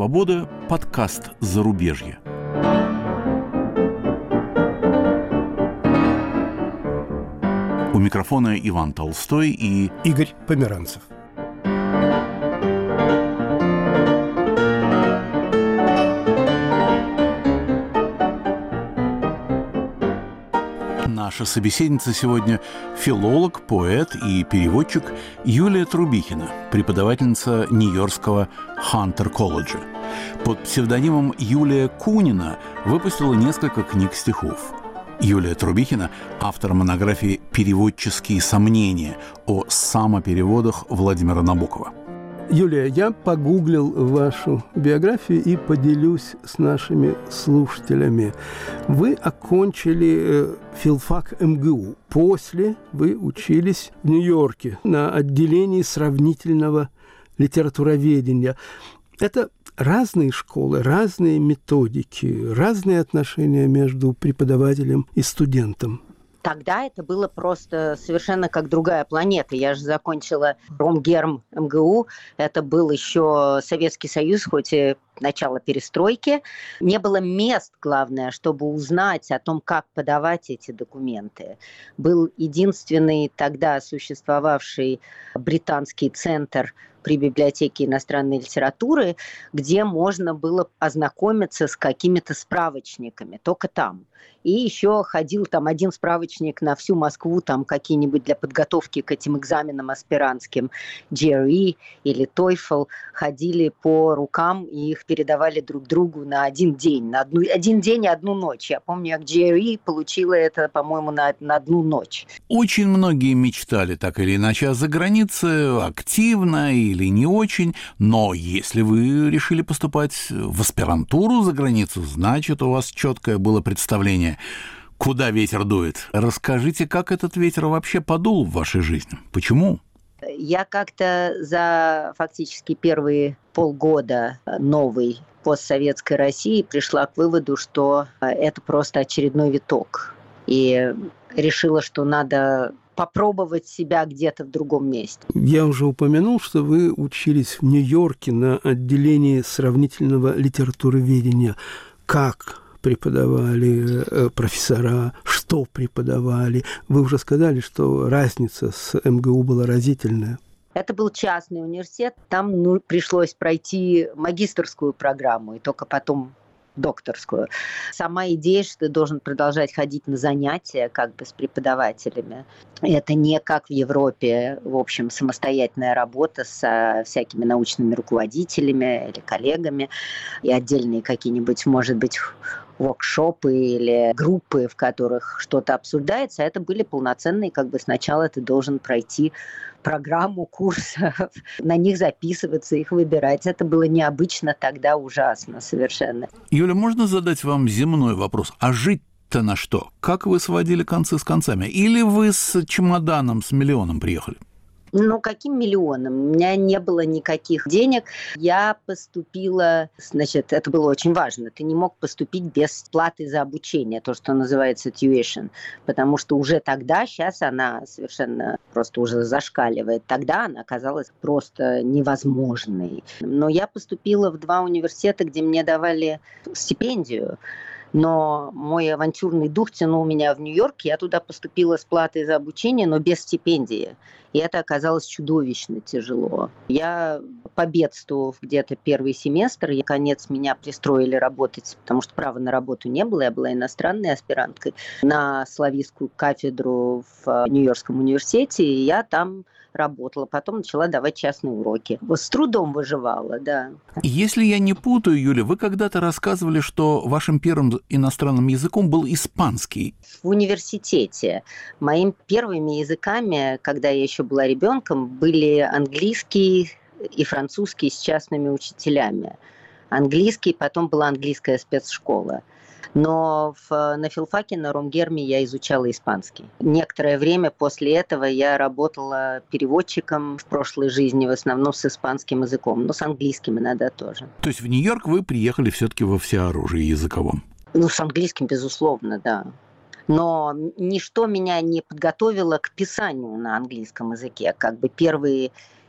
свобода», подкаст «Зарубежье». У микрофона Иван Толстой и Игорь Померанцев. Наша собеседница сегодня филолог, поэт и переводчик Юлия Трубихина, преподавательница Нью-Йоркского Хантер-колледжа. Под псевдонимом Юлия Кунина выпустила несколько книг стихов. Юлия Трубихина – автор монографии «Переводческие сомнения» о самопереводах Владимира Набокова. Юлия, я погуглил вашу биографию и поделюсь с нашими слушателями. Вы окончили филфак МГУ. После вы учились в Нью-Йорке на отделении сравнительного литературоведения. Это разные школы, разные методики, разные отношения между преподавателем и студентом. Тогда это было просто совершенно как другая планета. Я же закончила Ромгерм МГУ. Это был еще Советский Союз, хоть и начало перестройки. Не было мест, главное, чтобы узнать о том, как подавать эти документы. Был единственный тогда существовавший британский центр при библиотеке иностранной литературы, где можно было ознакомиться с какими-то справочниками, только там. И еще ходил там один справочник на всю Москву, там какие-нибудь для подготовки к этим экзаменам аспирантским, GRE или TOEFL, ходили по рукам и их передавали друг другу на один день, один день и одну ночь. Я помню, я к GRE получила это, по-моему, на одну ночь. Очень многие мечтали так или иначе о загранице, активно или не очень, но если вы решили поступать в аспирантуру за границу, значит, у вас четкое было представление, куда ветер дует. Расскажите, как этот ветер вообще подул в вашей жизни? Почему? Я как-то за фактически первые полгода новой постсоветской России пришла к выводу, что это просто очередной виток. И решила, что надо попробовать себя где-то в другом месте. Я уже упомянул, что вы учились в Нью-Йорке на отделении сравнительного литературоведения. Как преподавали профессора, что преподавали? Вы уже сказали, что разница с МГУ была разительная. Это был частный университет, там пришлось пройти магистерскую программу и только потом докторскую. Сама идея, что ты должен продолжать ходить на занятия как бы с преподавателями. Это не как в Европе, в общем, самостоятельная работа со всякими научными руководителями или коллегами и отдельные какие-нибудь, может быть, воркшопы или группы, в которых что-то обсуждается. Это были полноценные, как бы сначала ты должен пройти программу курсов, на них записываться, их выбирать. Это было необычно тогда, ужасно совершенно. Юля, можно задать вам земной вопрос? А жить-то на что? Как вы сводили концы с концами? Или вы с чемоданом, с миллионом приехали? Ну, каким миллионом? У меня не было никаких денег. Я поступила, значит, это было очень важно. Ты не мог поступить без платы за обучение, то, что называется tuition, потому что уже тогда, сейчас она совершенно просто уже зашкаливает. Тогда она оказалась просто невозможной. Но я поступила в 2 университета, где мне давали стипендию. Но мой авантюрный дух тянул меня в Нью-Йорк. Я туда поступила с платой за обучение, но без стипендии. И это оказалось чудовищно тяжело. Я победствовала где-то первый семестр. И, наконец, меня пристроили работать, потому что права на работу не было. Я была иностранной аспиранткой на славистскую кафедру в Нью-Йоркском университете. И я там работала. Потом начала давать частные уроки. С трудом выживала, да. Если я не путаю, Юля, вы когда-то рассказывали, что вашим первым иностранным языком был испанский. В университете моими первыми языками, когда я еще была ребенком, были английский и французский с частными учителями. Английский, потом была английская спецшкола. Но на филфаке, на Ромгерме я изучала испанский. Некоторое время после этого я работала переводчиком в прошлой жизни, в основном с испанским языком, но с английским иногда тоже. То есть в Нью-Йорк вы приехали все-таки во всеоружии языковом? Ну, с английским, безусловно, да. Но ничто меня не подготовило к писанию на английском языке. Как бы первые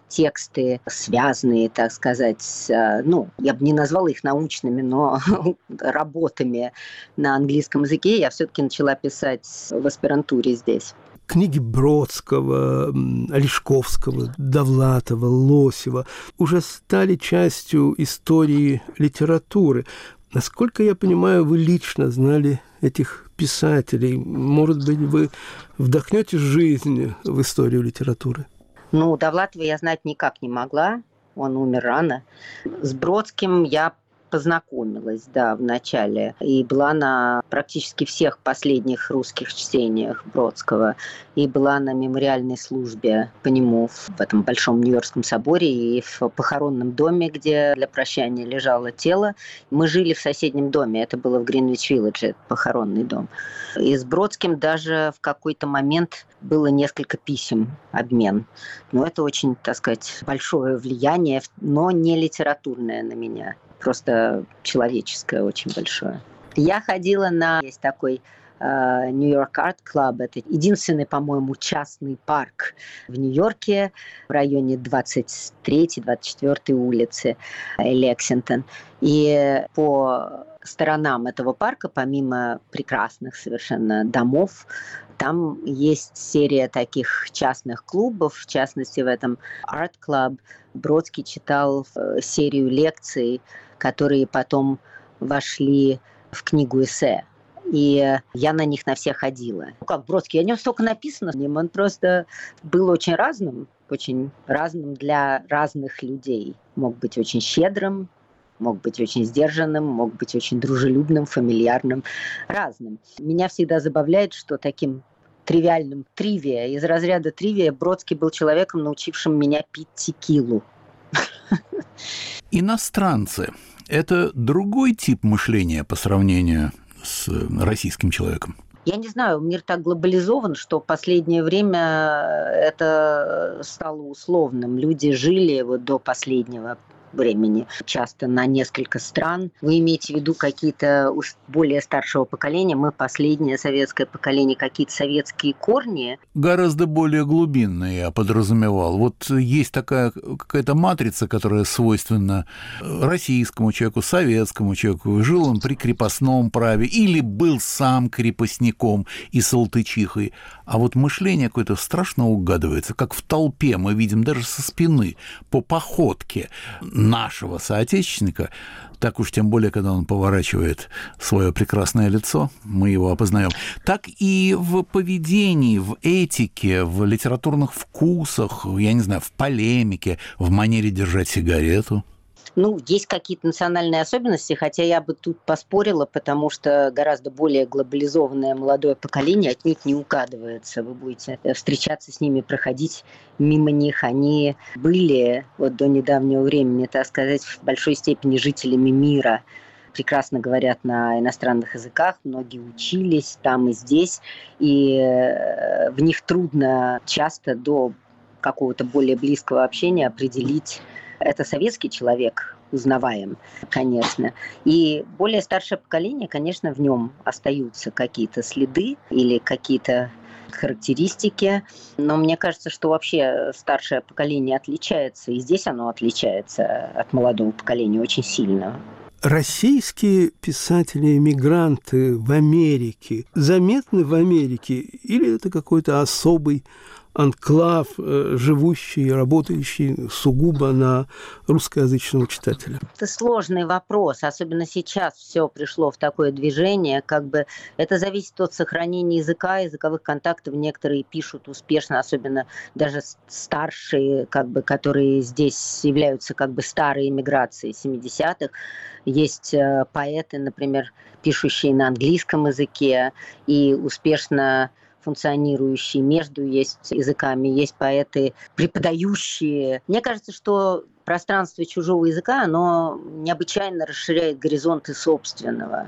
тексты, связанные, так сказать, я бы не назвала их научными, но работами на английском языке, я все-таки начала писать в аспирантуре здесь. Книги Бродского, Олешковского, Довлатова, Лосева уже стали частью истории литературы. Насколько я понимаю, вы лично знали этих писателей. Может быть, вы вдохнете жизнь в историю литературы? Довлатова я знать никак не могла. Он умер рано. С Бродским я познакомилась, в начале. И была на практически всех последних русских чтениях Бродского. И была на мемориальной службе по нему в этом Большом Нью-Йоркском соборе и в похоронном доме, где для прощания лежало тело. Мы жили в соседнем доме. Это было в Гринвич-Виллидже, похоронный дом. И с Бродским даже в какой-то момент было несколько писем, обмен. Это очень, так сказать, большое влияние, но не литературное на меня. Просто человеческое очень большое. Я ходила есть такой New York Art Club. Это единственный, по-моему, частный парк в Нью-Йорке в районе 23-24 улицы Лексингтон. И по сторонам этого парка, помимо прекрасных совершенно домов, там есть серия таких частных клубов, в частности, в этом Art Club Бродский читал серию лекций, которые потом вошли в книгу эссе. И я на них на все ходила. Как Бродский, о нем столько написано. Он просто был очень разным для разных людей. Мог быть очень щедрым, мог быть очень сдержанным, мог быть очень дружелюбным, фамильярным, разным. Меня всегда забавляет, что таким тривиальным тривия, из разряда тривия, Бродский был человеком, научившим меня пить текилу. Иностранцы – это другой тип мышления по сравнению с российским человеком? Я не знаю, мир так глобализован, что в последнее время это стало условным. Люди жили до последнего времени, часто на несколько стран. Вы имеете в виду какие-то более старшего поколения, мы последнее советское поколение, какие-то советские корни? Гораздо более глубинные, я подразумевал. Есть такая какая-то матрица, которая свойственна российскому человеку, советскому человеку. Жил он при крепостном праве или был сам крепостником и салтычихой. А мышление какое-то страшно угадывается, как в толпе мы видим даже со спины, по походке нашего соотечественника, так уж тем более, когда он поворачивает свое прекрасное лицо, мы его опознаем, так и в поведении, в этике, в литературных вкусах, я не знаю, в полемике, в манере держать сигарету. Есть какие-то национальные особенности, хотя я бы тут поспорила, потому что гораздо более глобализованное молодое поколение отнюдь не угадывается. Вы будете встречаться с ними, проходить мимо них. Они были до недавнего времени, так сказать, в большой степени жителями мира. Прекрасно говорят на иностранных языках, многие учились там и здесь, и в них трудно часто до какого-то более близкого общения определить, это советский человек, узнаваем, конечно. И более старшее поколение, конечно, в нем остаются какие-то следы или какие-то характеристики. Но мне кажется, что вообще старшее поколение отличается, и здесь оно отличается от молодого поколения очень сильно. Российские писатели-эмигранты в Америке заметны в Америке или это какой-то особый анклав, живущий и работающий сугубо на русскоязычного читателя? Это сложный вопрос. Особенно сейчас все пришло в такое движение. Это зависит от сохранения языка, языковых контактов. Некоторые пишут успешно, особенно даже старшие, которые здесь являются старой эмиграцией 70-х. Есть поэты, например, пишущие на английском языке и успешно функционирующие между языками, есть поэты, преподающие. Мне кажется, что пространство чужого языка, оно необычайно расширяет горизонты собственного.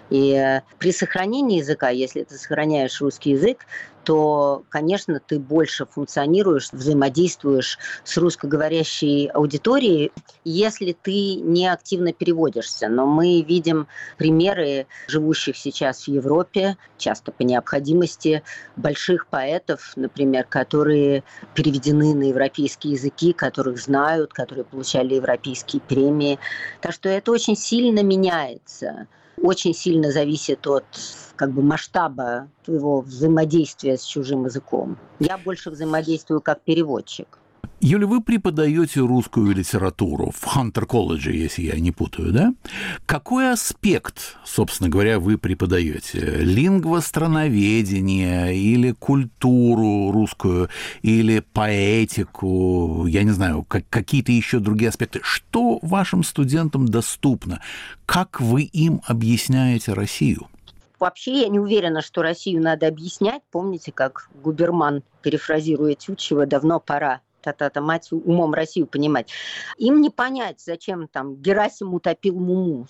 И при сохранении языка, если ты сохраняешь русский язык, то, конечно, ты больше функционируешь, взаимодействуешь с русскоговорящей аудиторией, если ты не активно переводишься. Но мы видим примеры живущих сейчас в Европе, часто по необходимости, больших поэтов, например, которые переведены на европейские языки, которых знают, которые получали европейские премии. Так что это очень сильно меняется. Очень сильно зависит от масштаба твоего взаимодействия с чужим языком. Я больше взаимодействую как переводчик. Юля, вы преподаете русскую литературу в Хантер-колледже, если я не путаю, да? Какой аспект, собственно говоря, вы преподаете? Лингвостроноведение или культуру русскую, или поэтику, я не знаю, какие-то еще другие аспекты? Что вашим студентам доступно? Как вы им объясняете Россию? Вообще, я не уверена, что Россию надо объяснять. Помните, как Губерман, перефразируя Тютчева, давно пора. Та-та-та, мать, умом Россию понимать. Им не понять, зачем там Герасим утопил Муму.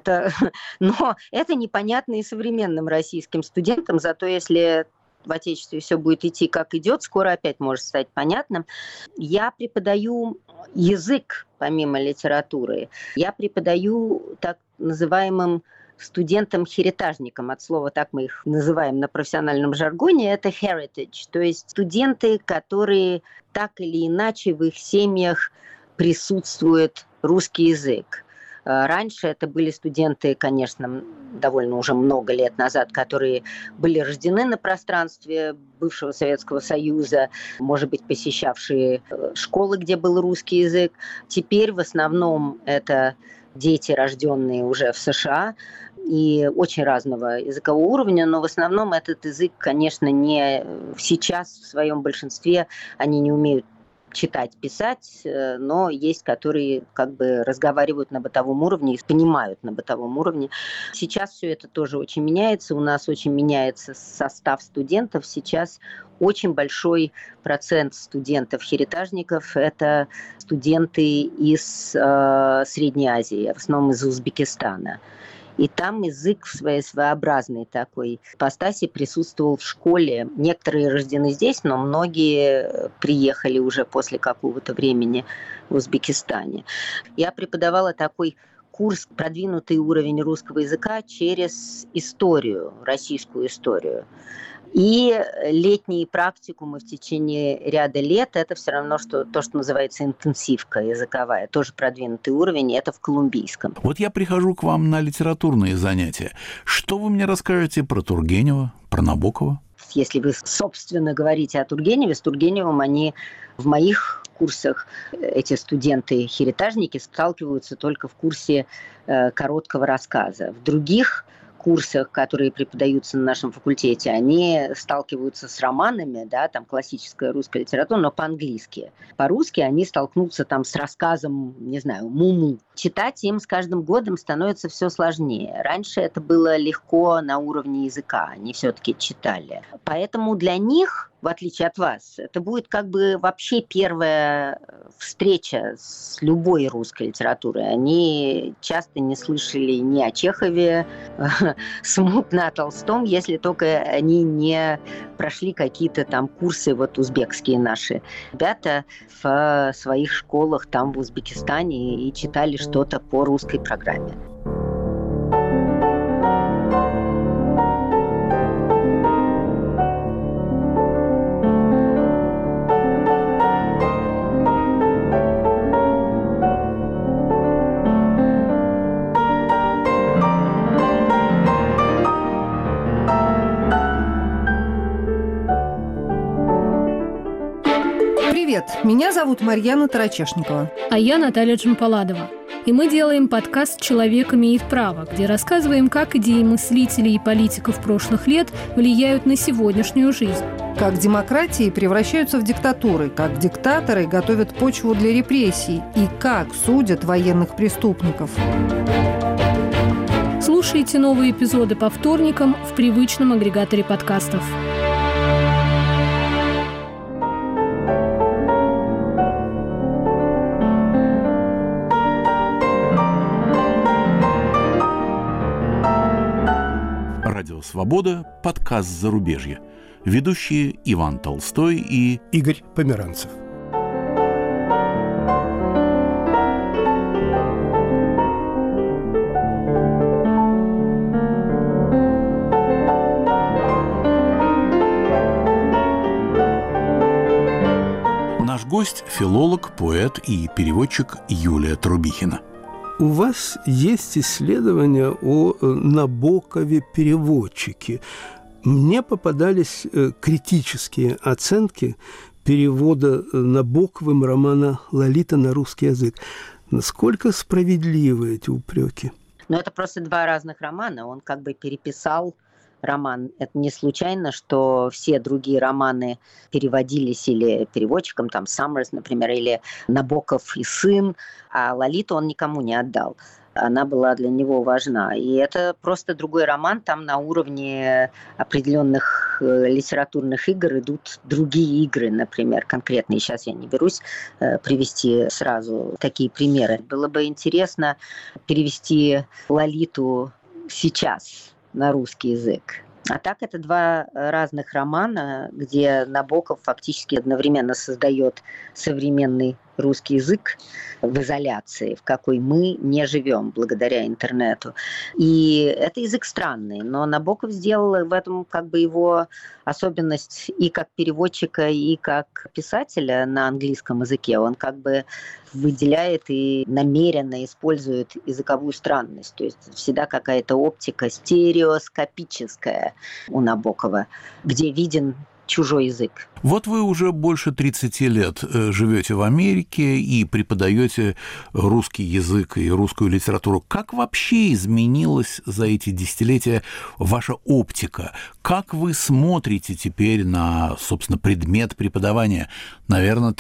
Но это непонятно и современным российским студентам, зато если в Отечестве все будет идти как идет, скоро опять может стать понятным. Я преподаю язык помимо литературы. Я преподаю так называемым студентам-херитажникам, от слова так мы их называем на профессиональном жаргоне, это heritage, то есть студенты, которые так или иначе в их семьях присутствует русский язык. Раньше это были студенты, конечно, довольно уже много лет назад, которые были рождены на пространстве бывшего Советского Союза, может быть, посещавшие школы, где был русский язык. Теперь в основном это дети, рожденные уже в США, и очень разного языкового уровня, но в основном этот язык, конечно, не сейчас в своем большинстве они не умеют читать, писать, но есть, которые разговаривают на бытовом уровне и понимают на бытовом уровне. Сейчас все это тоже очень меняется, у нас очень меняется состав студентов. Сейчас очень большой процент студентов-херитажников – это студенты из Средней Азии, в основном из Узбекистана. И там язык в своей своеобразной такой ипостаси присутствовал в школе. Некоторые рождены здесь, но многие приехали уже после какого-то времени в Узбекистане. Я преподавала такой курс «Продвинутый уровень русского языка через историю, российскую историю». И летние практикумы в течение ряда лет – это все равно, что то, что называется интенсивка языковая, тоже продвинутый уровень, это в колумбийском. Вот я прихожу к вам на литературные занятия. Что вы мне расскажете про Тургенева, про Набокова? Если вы, собственно, говорите о Тургеневе, с Тургеневым они в моих курсах, эти студенты-херитажники, сталкиваются только в курсе короткого рассказа. В других курсах, которые преподаются на нашем факультете, они сталкиваются с романами, да, там классическая русская литература, но по-английски. По-русски они столкнутся там с рассказом, не знаю, Муму. Читать им с каждым годом становится все сложнее. Раньше это было легко на уровне языка, они все-таки читали. Поэтому для них, в отличие от вас, это будет вообще первая встреча с любой русской литературой. Они часто не слышали ни о Чехове, смутно о Толстом, если только они не прошли какие-то там курсы узбекские наши. Ребята в своих школах там в Узбекистане и читали что-то по русской программе. Привет, меня зовут Марьяна Тарачешникова. А я Наталья Джампаладова. И мы делаем подкаст «Человек имеет право», где рассказываем, как идеи мыслителей и политиков прошлых лет влияют на сегодняшнюю жизнь. Как демократии превращаются в диктатуры, как диктаторы готовят почву для репрессий и как судят военных преступников. Слушайте новые эпизоды по вторникам в привычном агрегаторе подкастов. свобода» – подкаст «Зарубежье». Ведущие Иван Толстой и Игорь Померанцев. Наш гость – филолог, поэт и переводчик Юлия Трубихина. У вас есть исследования о Набокове-переводчике. Мне попадались критические оценки перевода Набоковым романа «Лолита» на русский язык. Насколько справедливы эти упреки? Но это просто два разных романа. Он как бы переписал роман. Это не случайно, что все другие романы переводились или переводчиком, там Саммерс, например, или Набоков и сын, а «Лолиту» он никому не отдал. Она была для него важна. И это просто другой роман. Там на уровне определенных литературных игр идут другие игры, например, конкретные. Сейчас я не берусь привести сразу такие примеры. Было бы интересно перевести «Лолиту» сейчас на русский язык. А так это два разных романа, где Набоков фактически одновременно создает современный русский язык в изоляции, в какой мы не живем благодаря интернету. И это язык странный, но Набоков сделал в этом как бы его особенность и как переводчика, и как писателя на английском языке. Он как бы выделяет и намеренно использует языковую странность. То есть всегда какая-то оптика стереоскопическая у Набокова, где виден чужой язык. Вот вы уже больше 30 лет живете в Америке и преподаете русский язык и русскую литературу. Как вообще изменилась за эти десятилетия ваша оптика? Как вы смотрите теперь на, собственно, предмет преподавания? Наверное,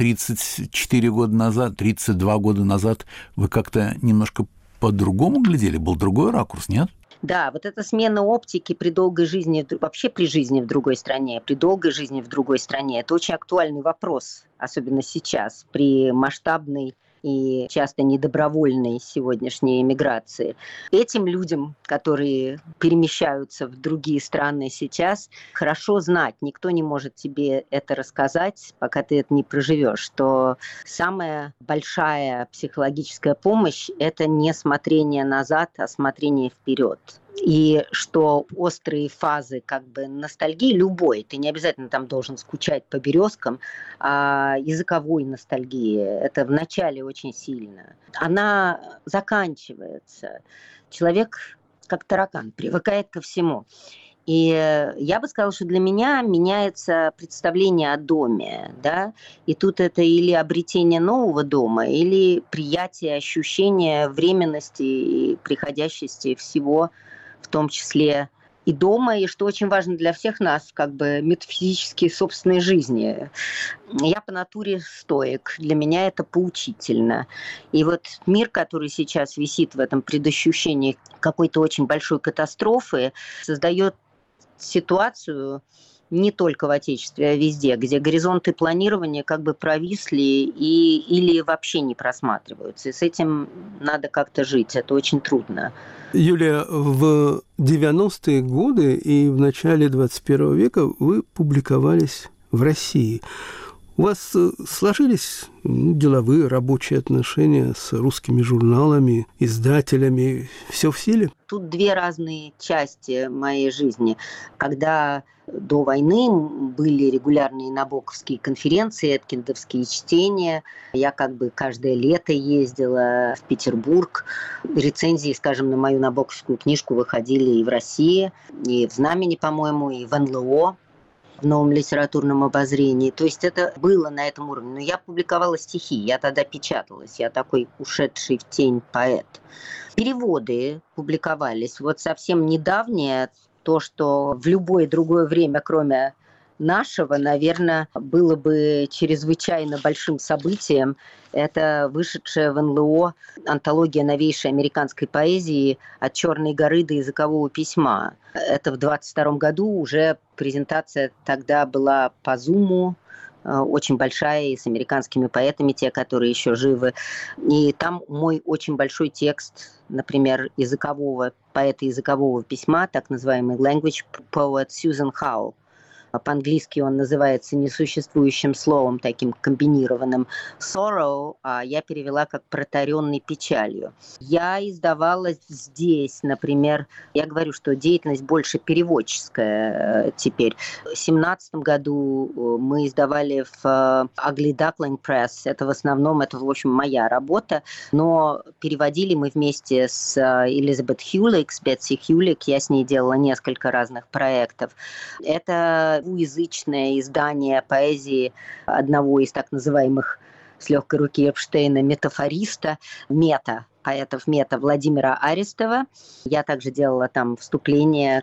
34 года назад, 32 года назад вы как-то немножко по-другому глядели? Был другой ракурс, нет? Да, вот эта смена оптики при долгой жизни, вообще при жизни в другой стране, при долгой жизни в другой стране, это очень актуальный вопрос, особенно сейчас, при масштабной и часто недобровольной сегодняшней эмиграции. Этим людям, которые перемещаются в другие страны сейчас, хорошо знать, никто не может тебе это рассказать, пока ты это не проживешь, что самая большая психологическая помощь – это не смотрение назад, а смотрение вперед. И что острые фазы как бы ностальгии любой, ты не обязательно там должен скучать по березкам, а языковой ностальгии, это вначале очень сильно. Она заканчивается. Человек как таракан, привыкает ко всему. И я бы сказала, что для меня меняется представление о доме, да, и тут это или обретение нового дома, или приятие, ощущение временности и приходящести всего, в том числе и дома, и, что очень важно для всех нас, как бы метафизические собственной жизни. Я по натуре стоик, для меня это поучительно. И вот мир, который сейчас висит в этом предощущении какой-то очень большой катастрофы, создает ситуацию не только в Отечестве, а везде, где горизонты планирования как бы провисли или вообще не просматриваются. И с этим надо как-то жить, это очень трудно. Юлия, в 90-е годы и в начале 21 века вы публиковались в России. У вас сложились деловые, рабочие отношения с русскими журналами, издателями? Все в силе? Тут две разные части моей жизни. Когда до войны были регулярные набоковские конференции, эткиндовские чтения, я как бы каждое лето ездила в Петербург. Рецензии, скажем, на мою набоковскую книжку выходили и в России, и в «Знамени», по-моему, и в НЛО, в новом литературном обозрении. То есть это было на этом уровне. Но я публиковала стихи, я тогда печаталась, я такой ушедший в тень поэт. Переводы публиковались. Вот совсем недавнее, то, что в любое другое время, кроме нашего, наверное, было бы чрезвычайно большим событием. Это вышедшая в НЛО антология новейшей американской поэзии «От Черной горы до языкового письма». Это в 22 году уже презентация тогда была по Зуму, очень большая, и с американскими поэтами, те, которые еще живы. И там мой очень большой текст, например, поэта языкового письма, так называемый language poet Сьюзен Хау. По-английски он называется несуществующим словом, таким комбинированным sorrow, а я перевела как протаренной печалью. Я издавала здесь, например, я говорю, что деятельность больше переводческая теперь. В 2017 году мы издавали в Ugly Duckling Press, это в основном, это в общем моя работа, но переводили мы вместе с Элизабет Хьюлик, с Бетси Хьюлик, я с ней делала несколько разных проектов. Это двуязычное издание поэзии одного из так называемых с легкой руки Эпштейна метафориста, поэтов мета Владимира Аристова. Я также делала там вступление,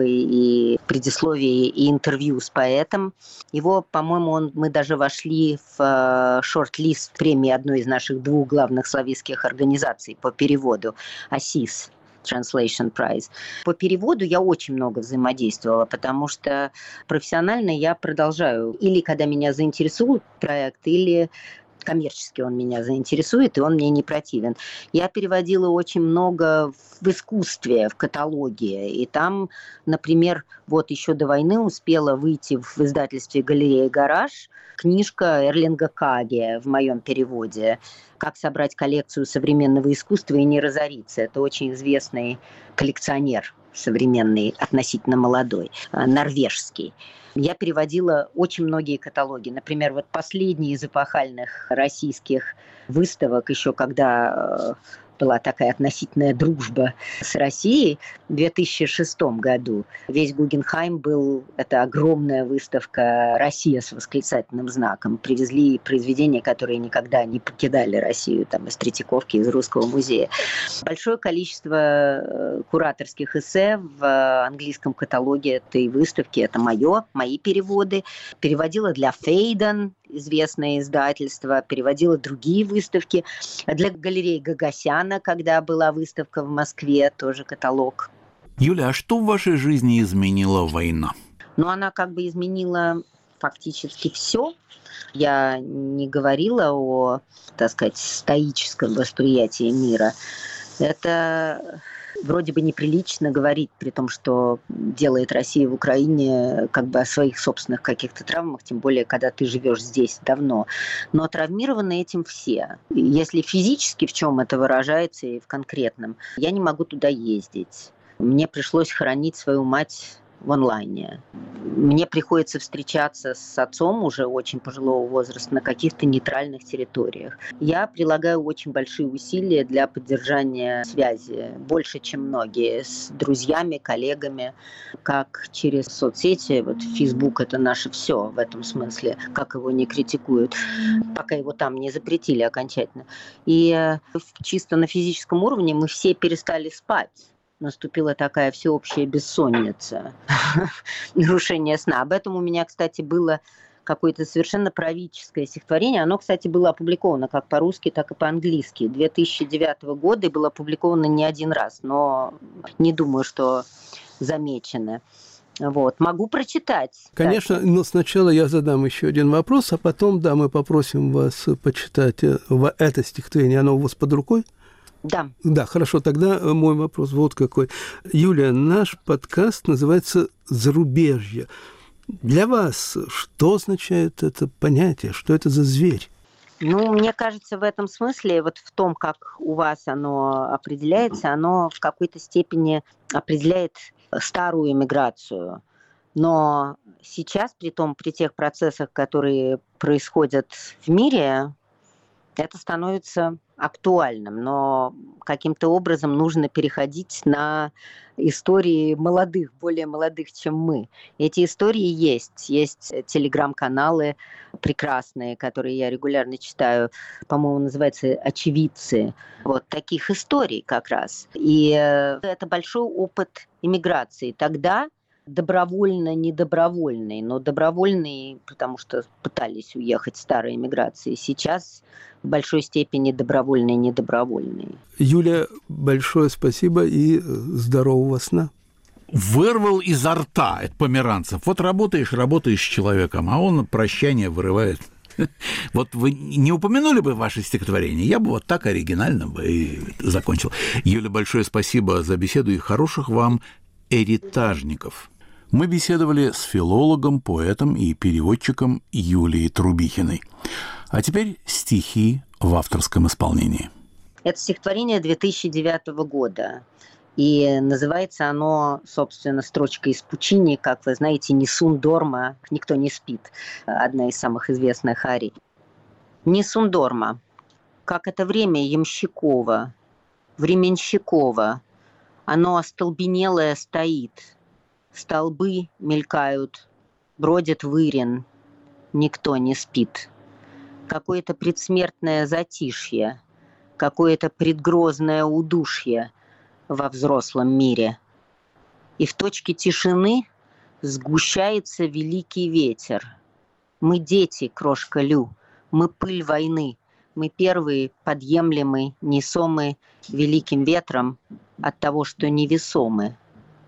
и предисловие, и интервью с поэтом. Его, по-моему, мы даже вошли в шорт-лист премии одной из наших двух главных славянских организаций по переводу АСИС. Translation Prize. По переводу я очень много взаимодействовала, потому что профессионально я продолжаю. Или когда меня заинтересует проект, или коммерчески он меня заинтересует, и он мне не противен. Я переводила очень много в искусстве, в каталоге. И там, например, еще до войны успела выйти в издательстве «Галерея Гараж» книжка Эрлинга Каге в моем переводе «Как собрать коллекцию современного искусства и не разориться». Это очень известный коллекционер современный, относительно молодой, норвежский. Я переводила очень многие каталоги. Например, последний из эпохальных российских выставок, еще когда была такая относительная дружба с Россией, в 2006 году. Весь Гугенхайм это огромная выставка «Россия» с восклицательным знаком. Привезли произведения, которые никогда не покидали Россию, из Третьяковки, из Русского музея. Большое количество кураторских эссе в английском каталоге этой выставки. Это мои переводы. Переводила для Фейден, известное издательство, переводила другие выставки. Для галереи Гагасяна, когда была выставка в Москве, тоже каталог. Юля, а что в вашей жизни изменила война? Она изменила фактически все. Я не говорила о, стоическом восприятии мира. Это вроде бы неприлично говорить, при том, что делает Россия в Украине, о своих собственных каких-то травмах, тем более, когда ты живешь здесь давно. Но травмированы этим все. Если физически в чем это выражается и в конкретном, я не могу туда ездить. Мне пришлось хоронить свою мать в онлайне. Мне приходится встречаться с отцом уже очень пожилого возраста на каких-то нейтральных территориях. Я прилагаю очень большие усилия для поддержания связи, больше, чем многие, с друзьями, коллегами, как через соцсети. Facebook – это наше все в этом смысле, как его не критикуют, пока его там не запретили окончательно. И чисто на физическом уровне мы все перестали спать. Наступила такая всеобщая бессонница, нарушение сна. Об этом у меня, кстати, было какое-то совершенно правительское стихотворение. Оно, кстати, было опубликовано как по-русски, так и по-английски. 2009 года и было опубликовано не один раз, но не думаю, что замечено. Могу прочитать. Конечно, но сначала я задам еще один вопрос, а потом, мы попросим вас почитать это стихотворение. Оно у вас под рукой? Да. Да, хорошо, тогда мой вопрос какой. Юлия, наш подкаст называется «Зарубежье». Для вас что означает это понятие? Что это за зверь? Мне кажется, в этом смысле, в том, как у вас оно определяется, оно в какой-то степени определяет старую эмиграцию. Но сейчас, при тех процессах, которые происходят в мире, это становится актуальным, но каким-то образом нужно переходить на истории молодых, более молодых, чем мы. Эти истории есть. Есть телеграм-каналы прекрасные, которые я регулярно читаю, по-моему, называются «Очевидцы». Таких историй как раз. И это большой опыт иммиграции. Тогда добровольно, недобровольный, но добровольный, потому что пытались уехать старой эмиграции. Сейчас в большой степени добровольный, недобровольный. Юля, большое спасибо и здорового сна. вырвал изо рта, это Померанцев. Вот работаешь с человеком, а он прощание вырывает. Вот вы не упомянули бы ваше стихотворение, я бы вот так оригинально бы и закончил. Юля, большое спасибо за беседу и хороших вам эритажников. Мы беседовали с филологом, поэтом и переводчиком Юлией Трубихиной. А теперь стихи в авторском исполнении. Это стихотворение 2009 года. И называется оно, собственно, строчкой из Пучини, как вы знаете, «Несун дорма», «Никто не спит», одна из самых известных арий. «Несун дорма», как это время ямщикова, временщикова, оно остолбенелое стоит, столбы мелькают, бродит вырен, никто не спит. Какое-то предсмертное затишье, какое-то предгрозное удушье во взрослом мире. И в точке тишины сгущается великий ветер. Мы дети, крошка Лю, мы пыль войны, мы первые подъемлемы, несомы великим ветром от того, что невесомы.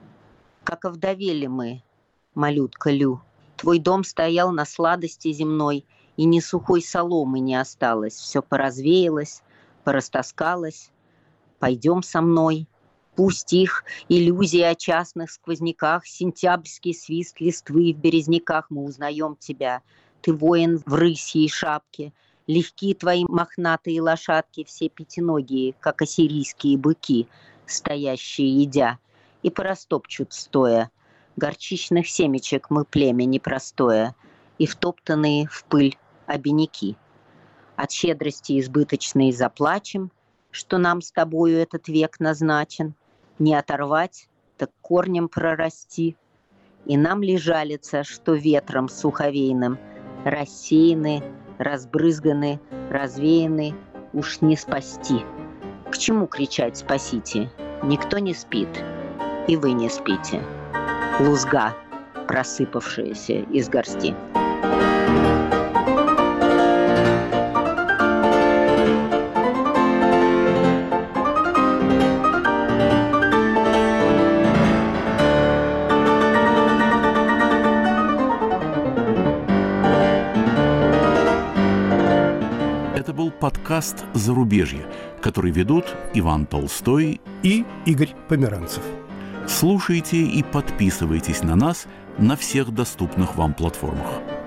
Как овдовели мы, малютка Лю, твой дом стоял на сладости земной, и ни сухой соломы не осталось, все поразвеялось, порастаскалось. Пойдем со мной. Пусть их иллюзии о частных сквозняках, сентябрьский свист листвы в березняках, мы узнаем тебя. Ты воин в рысьей шапке, легки твои мохнатые лошадки, все пятиногие, как ассирийские быки, стоящие едя, и порастопчут стоя. Горчичных семечек мы племя непростое, и втоптанные в пыль обиняки. От щедрости избыточной заплачем, что нам с тобою этот век назначен. Не оторвать, так корнем прорасти. И нам ли жалится, что ветром суховейным рассеяны, разбрызганы, развеяны, уж не спасти. К чему кричать «спасите»? Никто не спит, и вы не спите. Лузга, просыпавшаяся из горсти. Подкаст «Зарубежье», который ведут Иван Толстой и Игорь Померанцев. Слушайте и подписывайтесь на нас на всех доступных вам платформах.